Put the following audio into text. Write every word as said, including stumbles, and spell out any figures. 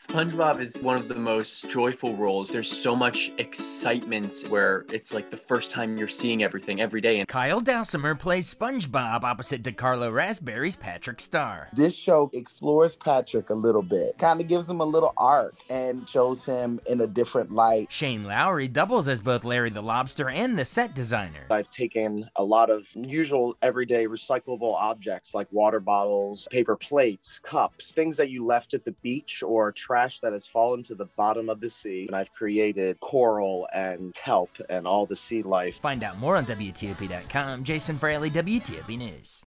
SpongeBob is one of the most joyful roles. There's so much excitement where it's like the first time you're seeing everything every day. And Kyle Dowsimer plays SpongeBob opposite DeCarlo Raspberry's Patrick Star. This show explores Patrick a little bit, kind of gives him a little arc and shows him in a different light. Shane Lowry doubles as both Larry the Lobster and the set designer. I've taken a lot of usual everyday recyclable objects like water bottles, paper plates, cups, things that you left at the beach or trash that has fallen to the bottom of the sea. And I've created coral and kelp and all the sea life. Find out more on W T O P dot com. Jason Fraley, W T O P News.